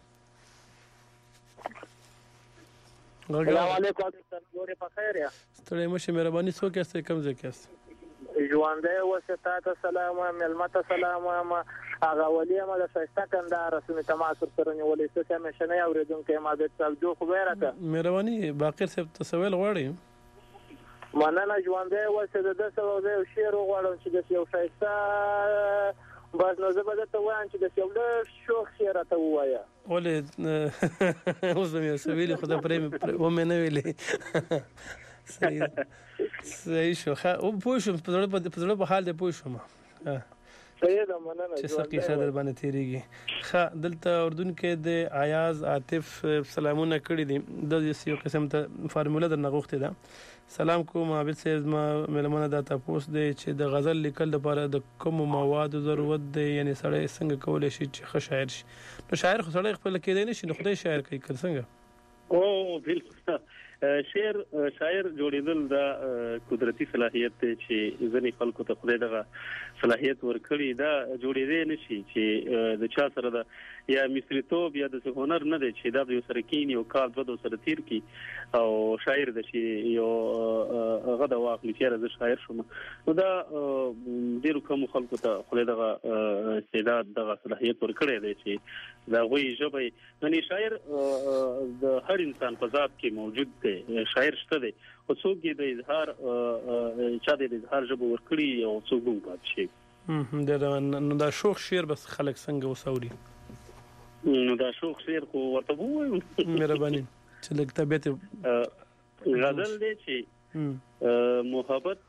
السلام علیکم ګورې په خیر یا ستړی مشه مهرباني څوک یاستئ کوم ځای کې یاست ژوندی اوسې تا ته سلام وایم مېلمه ته سلام وایم هغه ولي یم د ښایسته کندهار سیمې تماس ورسره نیولی څه چې همیشنی اورېدونکی یم عابد صاحب جو خو به یې راکړه مهرباني باقر صاحب ته سویل غواړئ مننه ژوندی اوسې د ده سره زه یو شعر وغواړم چې داسې یو ښایسته بس نو زه به درته ووایم چې داسې یو لږ شوخ شعر راته ووایه ولې اوس به مې څه ویلي خو دا پرې ومې نه ویلې صحیح شو پوه شوم په زړه په حال دی پوه شوم صحیح ده مننه چې څه قیصه در باندې تېرېږي ښه دلته اردن کې د ایاز عاطف سلامونه کړي دي د یو قسم ته فارموله درنه غوښتې ده سلام کوم عابد صاحب زما مېلمانه دا تپوس دی چې د غزل لیکل لپاره د کومو موادو ضرورت دی یعنی سړی څنګه کولی شي چې ښه شاعر شي نو شاعر خو سړی خپله کېدی نه شي نو خدای شاعر کوي که څنګه او بالکل شعر شاعر جوړېدل دا قدرتي صلاحیت دی چې ځینې خلکو ته خدای دغه صلاحیت ورکړي دا جوړېدی نه شي چې د چا سره د یا مصریتوب یا د هنر نه دی چې دا د یو سره کینی او کال دوه سره تیر کی او شاعر د شي یو هغه د واقعي چې زه شاعر شوم نو دا ډیرو کوم خلکو ته خدای دغه استعداد دغه صلاحیت ورکړي دی چې دا غوي ژبه یعنی شاعر د هر انسان په ذات کې موجود دی شاعر شته دی او څوک یې د اظهار چا د اظهار ژبه ورکړي او څوک هم پاتې شي نو دا شوخ شعر بس خلک څنګه وسوري نو دا شوخ شعر خو ورته وایو مهرباني چې لږ طبیعت غزل دی چې محبت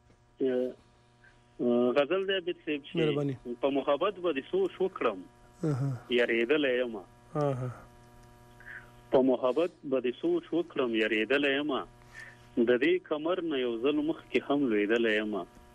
غزل دی بیت صاحب چې په محبت باندې سوچ وکړم یریدلی یم په محبت باندې سوچ وکړم یریدلی یم د دې کمر نه یو ځل مخکې هم لوېدلی یم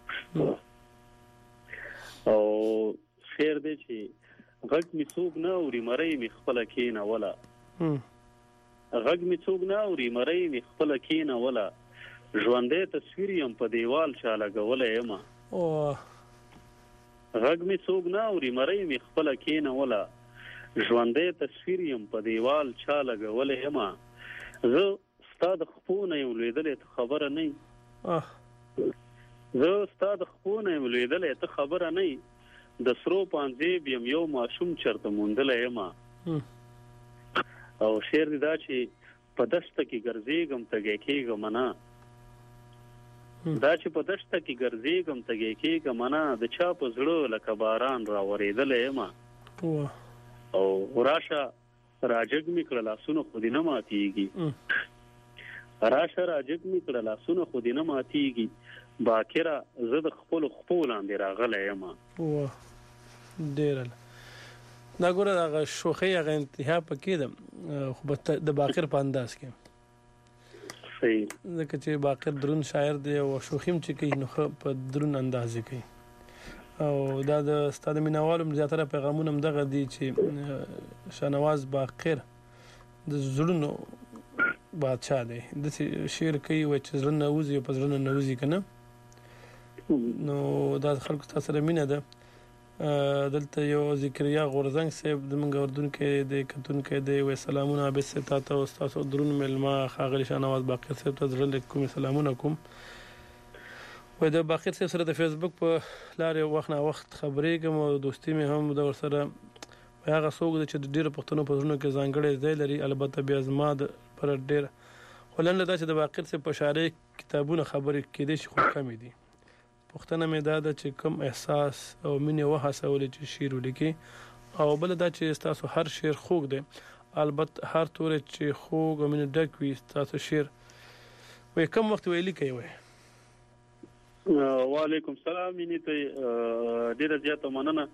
او شعر دی چې غږ مې څوک نه اوري مرۍ مې خپله کېنوله غږ مې څوک نه اوري مرۍ مې خپله کېنوله ژوندی تصویر یم په دیوال چا لګولی یم غږ می څوک نه اوري مړی می خپل کینه ولا ژوندې تصویر يم په دیوال چا لګولې یما زه ستاد خپونه یو لیدلې خبره نه زه ستاد خپونه یو لیدلې ته خبره نه د سرو پانځې بیم یو ماشوم چرته مونډلې یما او شعر دی دا چې په دشت کې ګرځېږم تګې کېږم نه دا چې په دشت کې ګرځېږم تګې کېږم نه د چا په زړه لکه باران راورېدلی یم او راشه راجګ مې کړه لاسونه خو دې نه ماتېږي راشه راجګ مې کړه لاسونه خو دې نه ماتېږي باکره زه د خپلو خپو لاندې راغلی یم ډېره دا ګوره هغه شوخۍ هغه انتها پکې ده خو د باقر په انداز کې صحیح ځکه چې باقر درون شاعر دی او شوخیم چې کوي نو په درون انداز کوي او دا د استاد مینوالو زیاتره پیغامونه هم دغه دي چې شاهنواز باقر د زړونو بادشاه دی د شعر کوي و چې زړه نوځي په زړه نوځي کنه نو دا خلکو تاسو سره مینه ده دلته یو ذکریا غورزنګ صاحب د منګ اردن کې د کتون کې د و سلامونه به ست تا او تاسو درون ملما خاغلی شاهنواز باقر صاحب ته درل کوم سلامونه کوم و د باقر صاحب سره د فیسبوک په لارې وخت نه وخت خبرې کوم او دوستي مې هم د ور سره هغه څوک چې د ډیرو پښتنو په ژوند کې ځانګړی ځای لري البته بیا زما د پر ډیر ولنه دا چې د باقر صاحب په شاعري کتابونه خبرې کېدې شي خو کم دي پښتنه مې دا د چې کم احساس او مینه وهڅول چې شعر ولیکي او بل دا چې تاسو هر شعر خوږ دی البته هر تور چې خوږ او مینه ډک وي تاسو شعر وې کم وخت ویلي کوي وعلیکم السلام مینه ته ډیره زیاته مننه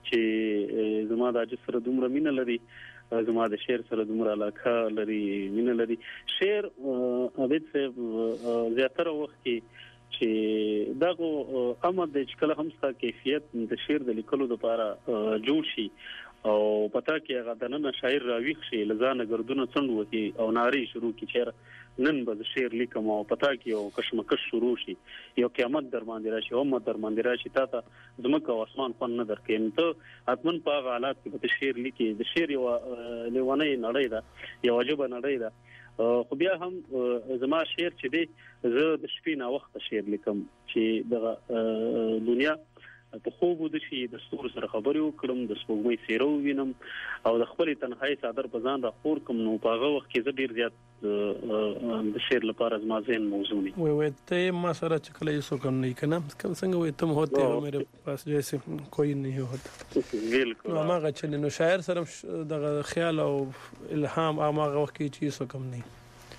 چې زما د اجازه سره دومره مینه لري زما د شعر سره دومره علاقه لري مینه لري شعر ابد صاحب زیاتره وخت کې چې دغه امر د چکله هم ستا کیفیت د شعر د لیکلو لپاره جوړ شي او پتا کې هغه د نن شاعر راويخ شي لزانه ګردونه څنډ وتی او ناری شروع کی چیرې نن به شعر لیکم او پتا کې یو کشمکش شروع شي یو قیامت در باندې راشي او مت در باندې راشي تا ته زمکه او اسمان خون نه درکې ته اتمن په حالات کې به شعر لیکي د شعر یو لیوانه نړۍ ده یو عجيبه نړۍ ده خو بیا هم زما شعر چې دی زه د شپې نه وخت شعر لیکم چې د دنیا په خوب د شي د ستور سره خبرې وکړم د سپوږمۍ سیرو وینم او د خپل تنهایی څادر په ځان را خور کوم نو په هغه وخت کې زه ډیر زیات د شعر لپاره زما ذهن موضوع نه وي وي ته ما سره چې کله یې کوم نه کنه کم څنګه وي تم هوته او مې پاس جیسے کوئی نه هوتا بالکل نو ما غچل نو شاعر سره د خیال او الهام هغه وخت کې چې کوم نه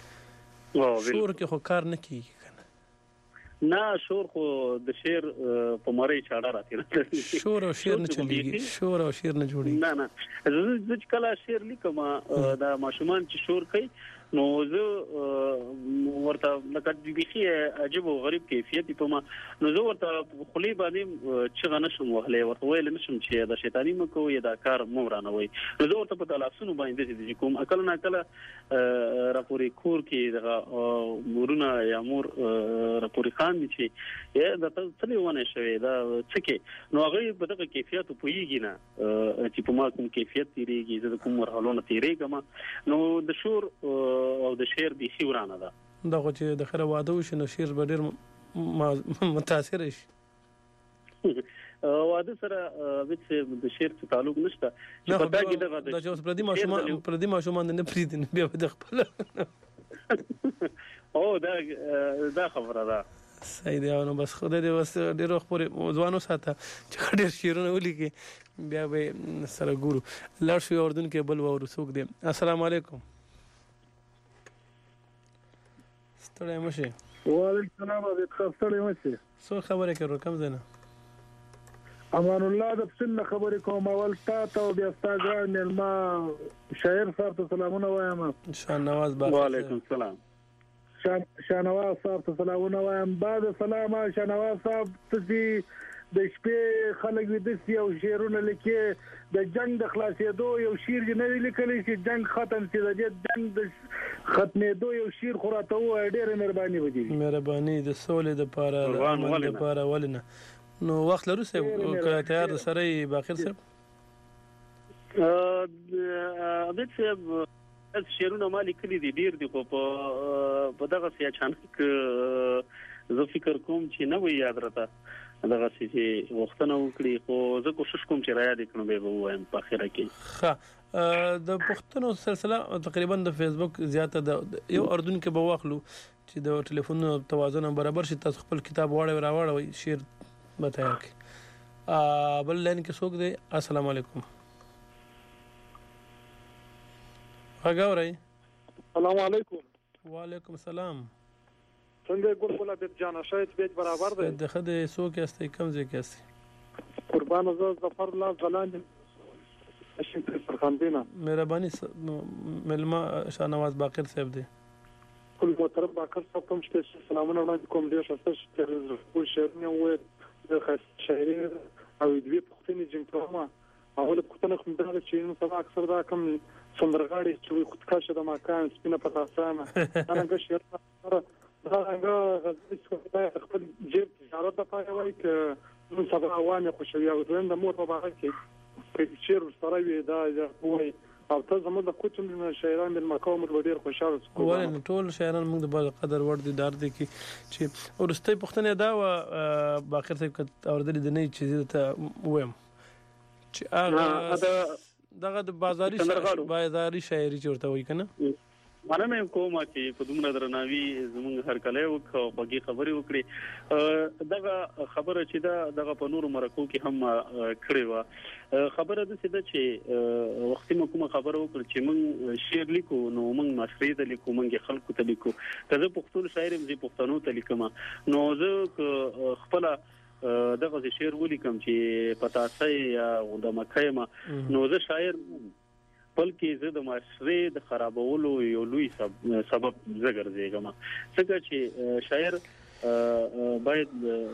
شور کې خو کار نه کیږي نه شور خو د شعر په مړی چاړه راځي شور او شعر نه چلیږي شور او شعر نه جوړي نه نه زه چې کله شعر لیکم دا ماشومان چې شور کوي نو زه ورته لکه بيخي عجیب او غریب کیفیت په ما نو زه ورته خلی باندې چې غنه شم وهله ورته ویل نشم چې دا شیطانی مکو یا دا کار مورانه وي نو زه ورته په تلاسونو باندې چې کوم اکل نه کله راپورې کور کې دغه مورونه یا مور راپورې خان دي چې یا د تلې ونه شوی دا څکه نو هغه په دغه کیفیت پویږي نه چې په ما کوم کیفیت تیریږي زه کوم مرحله نه تیریږم نو د شور او د شعر به خورانه ده دا خو چې د خره واده وشي نو شعر به ډیر متاثر شي واده سره د د شعر څخه تعلق نشته چې پتا کې دغه د چې پردي ماشومان پردي ماشومان نه پریدي بیا د خپل او دا دا خبره ده صحیح دی نو بس خدای دې وس ډیر خبره ځوانو ساته چې ډیر شعرونه ولیکي بیا به سره ګورو لړ شو اردن کې بل و رسوک دی السلام علیکم ستړی مشه وعلیکم السلام ابي ستړی مشه څو خبره کړو کم زنه امان الله د فن خبرې کوم اول تا ته بیا ستاګر ملما شاعر صاحب ته سلامونه وایم شاهنواز باقر وعلیکم السلام شاهنواز صاحب ته سلامونه وایم بعد سلام شاهنواز صاحب ته د شپې خلک د سیاو شعرونه لیکي د جنگ د خلاصېدو یو شعر نه لیکلی چې جنگ ختم شي د جنگ د ختمېدو یو شعر خوراته و ډېر مهرباني وږي مهرباني د سولې د لپاره د امن لپاره ولنه نو وخت لرو سه که تیار سره باقر صاحب ا د څه شیرونه مالي کلی دي ډیر دي خو په په دغه سي اچانک زه فکر کوم چې نه وي یاد راته دغه سي وختونه وکړي خو زه کوشش کوم چې را یاد کړم به وایم په اخره کې. ها د پښتنو سلسله تقریبا د فیسبوک زیاته د یو اردن کې به واخلو چې د ټلیفون توازن برابر شي تاسو خپل کتاب واړی راوړی شیر به تیار کړئ. بل لین کې څوک دی؟ السلام علیکم. اګورئ. السلام علیکم. وعلیکم السلام. څنګه ګل ګل بیت جان شاید بیت برابر دی؟ د خدای څوک است کم ځای کې است؟ قربان زه ظفر الله زلاند اشم پر خاندینا. مهرباني ملما شاهنواز باقر صاحب دی. کل محترم باقر صاحب کوم چې سلامونه وړاندې کوم ډیر ښه چې ټول شعرونه وې د خاص شاعري او دوی پښتني جنګوما اول پښتنه کوم دا چې نو سبا اکثر دا کوم سندرغاړي چې خودکشه د ماکان سپینه پتاسامه څنګه شعر دا هغه غوښتنه خپل جیب تجارت د پاره وای ک نو سبا وانه خوشوي او د مور په باغ کې په شعر سره وی دا وای او ته زموږ د کوچم شاعران د مقام ډیر خوشاله سکو ولې ټول شاعران موږ د بل قدر ور دي دار دي کی چې ورسته پښتنه دا و باقر صاحب اوردل د نه چې ته ویم چې هغه دغه د بازاري بازاري شاعري چورته وای کنه مننه کوم چې په دومره درناوي زموږ هر کله وکړو خوږی خبرې وکړي دغه خبره چې دا دغه په نور مرکو کې هم کړې و خبره د څه ده چې وختي کومه خبره وکړه چې موږ شعر لیکو نو موږ مشري د لیکو موږ خلکو ته لیکو کله پښتون شاعر هم دې پښتنو ته لیکم نو زه خپل دغه شعر ولیکم چې پتاسه یا د مکه نو زه شاعر بلکې زه د معاشرې د خرابولو یو لوی سبب زګر زیګم څنګه چې شاعر باید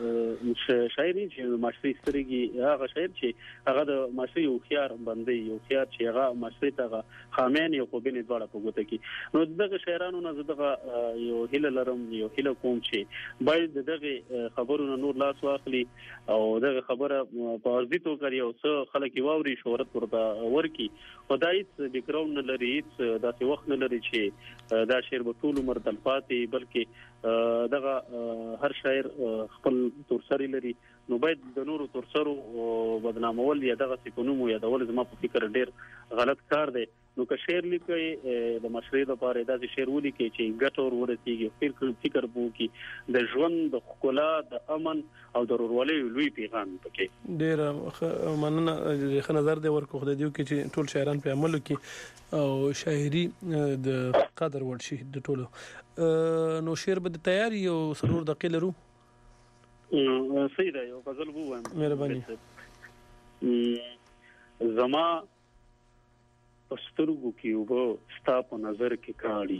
شاعري چې معاشري سترګي هغه شاعر چې هغه د معاشري یو خيار باندې یو خيار چې هغه معاشري ته خامین یو کو بنې دواړه په ګوته کې نو دغه شاعرانو نه دغه یو هله لرم یو هله کوم چې باید دغه خبرونه نور لاس واخلي او دغه خبره په ارزي تو کوي او څه خلک واوري شهرت ورته ورکی خدای دې بیکګراوند نه لري داسې وخت نه لري چې دا شعر په ټول عمر تلپاتې بلکې دغه هر شاعر خپل تورسری لري نو باید د نورو تورسرو بدنامول یا دغه سکونوم یا د ول زما په فکر ډیر غلط کار دی نو که شعر لیکي د مشري د پاره د شعر ولیکي چې ګټور ورسیږي فکر فکر بو کی د ژوند د خلا د امن او د ورولې لوی پیغام پکې ډیر مننه خ نظر دی ورکو خدای دیو کې چې ټول شاعران په عمل کې او شاعري د قدر ورشي د ټولو نو شعر به تیاری او سرور دقیق لرو صحیح دی او غزل وو مهرباني زما پسترګو کې وبو ستا په نظر کې کاړي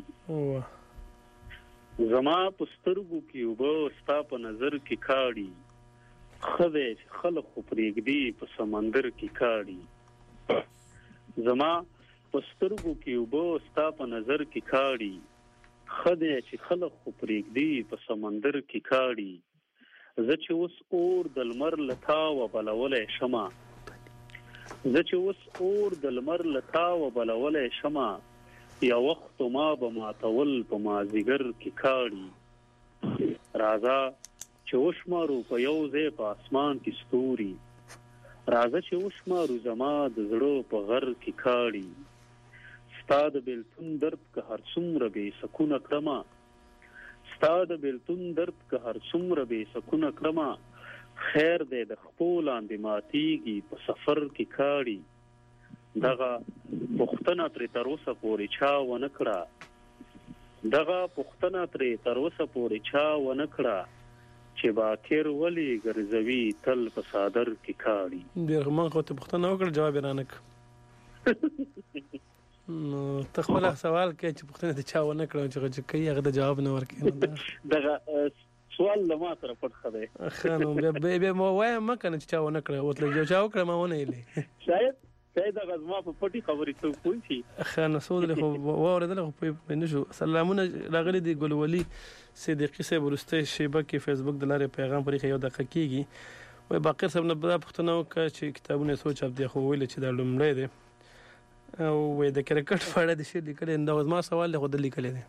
زما پسترګو کې وبو ستا په نظر کې کاړي خدای خلق پرېګدي په سمندر کې کاړي زما پسترګو کې وبو ستا په نظر کې کاړي خدای چې خلق پرېګدي په سمندر کې کاړي زه چې اوس اور د لمر لتا و بلولې شمه زه چې اوس اور د لمر لتا و بلولې شمه یا وخت ما به ماتول په مازیګر کې کاړي راځه چې وشمارو په یو ځای په اسمان کې ستوري راځه چې وشمارو زما د زړه په غر کې کاړي ستا د بیلتون درد که هر څومره بې سکونه کړمه ستا د بیلتون درد که هر څومره بې سکونه کړمه خیر دې د خپل اندې ماتيږي په سفر کې کاړي دغه پښتنه تر تر اوسه پورې چا ونه کړه دغه پښتنه تر تر اوسه پورې چا ونه کړه چې باکر ولی ګرځوي تل په صادر کې کاړي ډیر من خو ته پښتنه وکړ جواب رانک نو تخپل سوال کې چې پښتنه ته چا ونه کړو چې کوي هغه د جواب نه ورکړي دغه سوال لما سره پټ خده خانو به به مو وایم مکنه چې چا ونه کړو وتل جو چا وکړم ونه یلې شاید شاید هغه زما په پټي خبرې څه کوي شي خانو سود له ووردل خو په نشو سلامونه راغلي دی ګلولي صدیقي صاحب ورسته شیبه کې فیسبوک د لارې پیغام پرې یو دقیقه کېږي وای باقر صاحب نه بیا پښتنو کا چې کتابونه سوچ اپ دی خو ویل چې دا لومړی دی او وې د کرکټ په اړه د شي لیکل دا اوس ما سوال خو د لیکل دی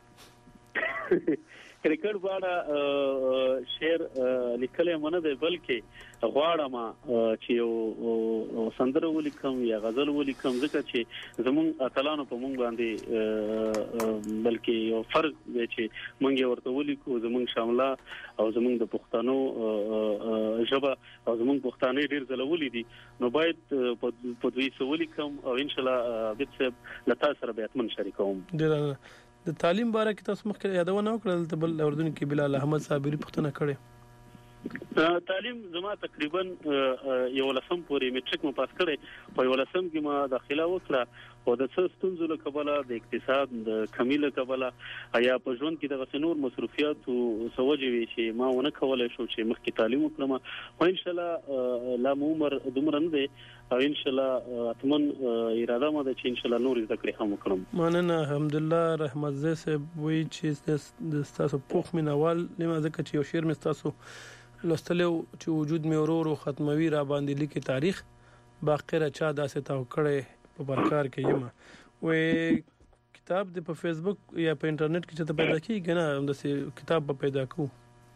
کرکټ باندې شعر لیکل منه دی بلکې غواړم چې یو سندره ولیکم یا غزل ولیکم ځکه چې زمون اتلانو په مونږ باندې بلکې یو فرض دی چې مونږ ورته ولیکو زمون شامله او زمون د پښتنو ژبه او زمون پښتانه ډیر ځلولې دي نو باید په دوی سوالي کوم او ان شاء الله د څه لتا سره به اتمن شریکوم د تعلیم باره کې تاسو مخکې یادونه وکړل ته بل اردن کې بلال احمد صابری پښتنه کړي تعلیم زما تقریبا یو لسم پورې میټریک مو پاس کړی په یو لسم کې ما داخله وکړه او د څه ستونزو له کبله د اقتصاد د کمی له کبله یا په ژوند کې د غسنور مصروفیات او سوجي وي چې ما ونه کولای شو چې مخکې تعلیم وکړم او ان شاء الله لا عمر دومره نه دی او ان شاء الله اتمن اراده مده چې ان شاء الله نور زده کړې هم وکړم مننه الحمدلله رحمت زه صاحب وی چې د تاسو پوخ مینوال لمه ځکه چې یو شعر مې تاسو لستلو چې وجود مې ورور ختموي را باندې لیکي تاریخ باقره چا داسې تاو کړي په برکار کې یم وې کتاب د په فیسبوک یا په انټرنیټ کې چې ته پیدا کیږي نه هم د کتاب به پیدا کو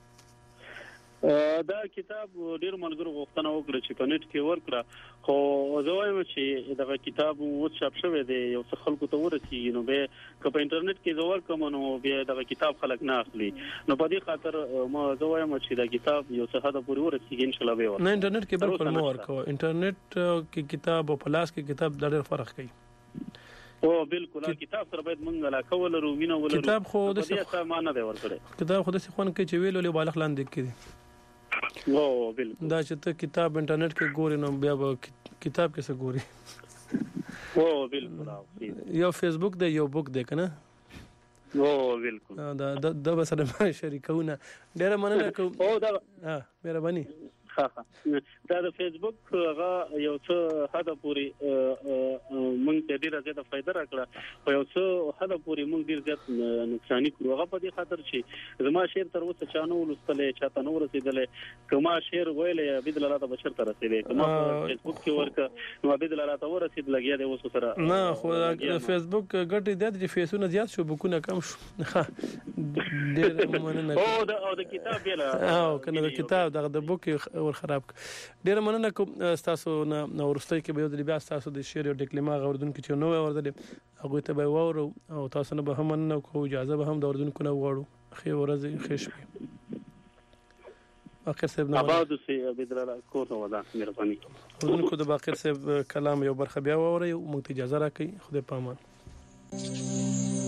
دا کتاب ډیر ملګرو غوښتنه وکړه چې په نت کې ورکړه خو زه وایم چې دا کتاب وڅ چاپ شوی دی یو څه خلکو ته ورسیږي نو به که په انټرنیټ کې زور کوم نو به دا کتاب خلک نه اخلي نو په دې خاطر ما زه وایم چې دا کتاب یو څه حد پورې ورسیږي ان شاء الله به نه انټرنیټ کې بالکل مو ورکو انټرنیټ کې کتاب او پلاس کې کتاب ډېر فرق کوي او بالکل کتاب سره باید مونږ لا کول رومینه ولرو کتاب خو د څه معنا دی ورکړي کتاب خو د څه خون کې چې ویلو له بالغ لاندې کړي او بالکل دا چې ته کتاب انټرنیټ کې ګوري نو بیا به کتاب کې څه ګوري او بالکل یو فیسبوک دی یو بوک دی کنه او بالکل دا د بسره ما شریکونه ډېر مننه کوم او دا ها مهرباني ها دا د فیسبوک هغه یو څه حد پوري مونږ ته ډیره زیاته فائدہ راکړه او یو څه حد پوري مونږ ډیر زیات نقصان کړو هغه په دې خاطر چې زما شعر تر اوسه چانو ولستلې چاته نو رسیدلې کما شعر ویلې بيد الله ته بشر تر رسیدلې کما فیسبوک کې ورک نو بيد الله ته ورسید لګیا دی اوس سره نه خو فیسبوک ګټي د دې فیسونه زیات شو بکونه کم شو ډیر مننه او د او د کتاب بیل او کنه د کتاب دغه د بوک ور خراب ډیر مننه کوم تاسو نه ورستۍ کې به د بیا تاسو د شعر او ډکلما غوردون کې چې نو ورته هغه ته به وورو او تاسو نه به هم نه کو اجازه به هم د اردن کو نه وړو خیر ورځ خیر شي باقر صاحب نه آباد سي بدر کو ته ودا مهرباني اردن کو د باقر صاحب کلام یو برخه بیا ووري مونږ اجازه راکړي خدای پامان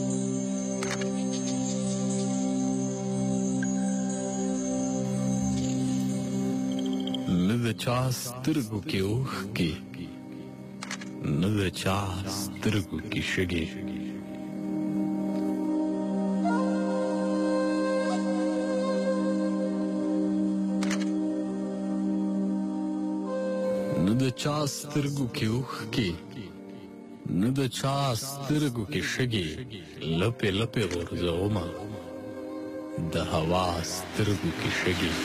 نه د چا سترګو کې اوښکې نه د چا سترګو کې شګې نه د چا سترګو کې اوښکې نه د چا سترګو کې شګې لپې لپې غورځومه د هوا سترګو کې شګې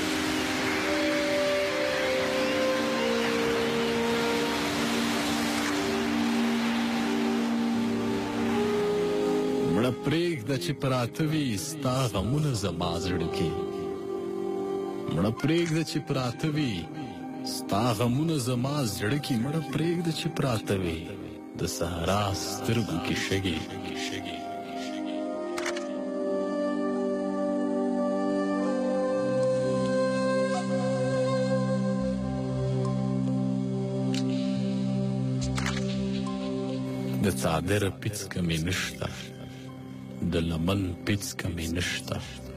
مړه پرېږده چې پراته وي ستا غمونه زما زړه کې مړه پرېږده چې پراته وي ستا غمونه زما زړه کې مړه پرېږده چې پراته وي د صحرا سترګو کې شګې د څادر پیڅکه مې نشته د لمن پیڅکه مې نشته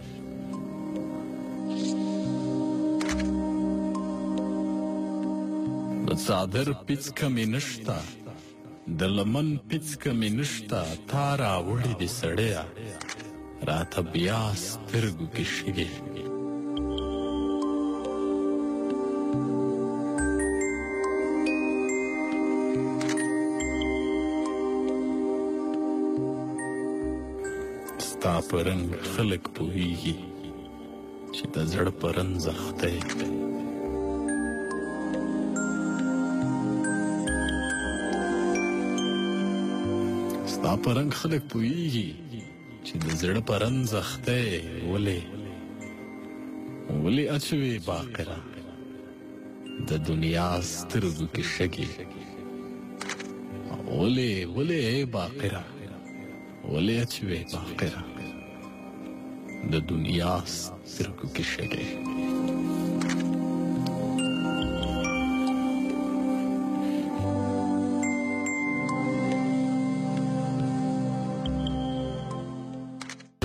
د څادر پیڅکه مې نشته د لمن پیڅکه مې نشته تا راوړې دې سړیه راته بیا سترګو کې شګې ستا په رنګ خلک پوهېږي چې د زړه په رنځ اخته یې ستا پرنګ خلک پوهیږي چې د زړه پرن زخته ولې ولې اچوي باقره د دنیا سترګو کې شګي ولې ولې باقره ولې اچوي باقره د دنیا سترګو کې شګي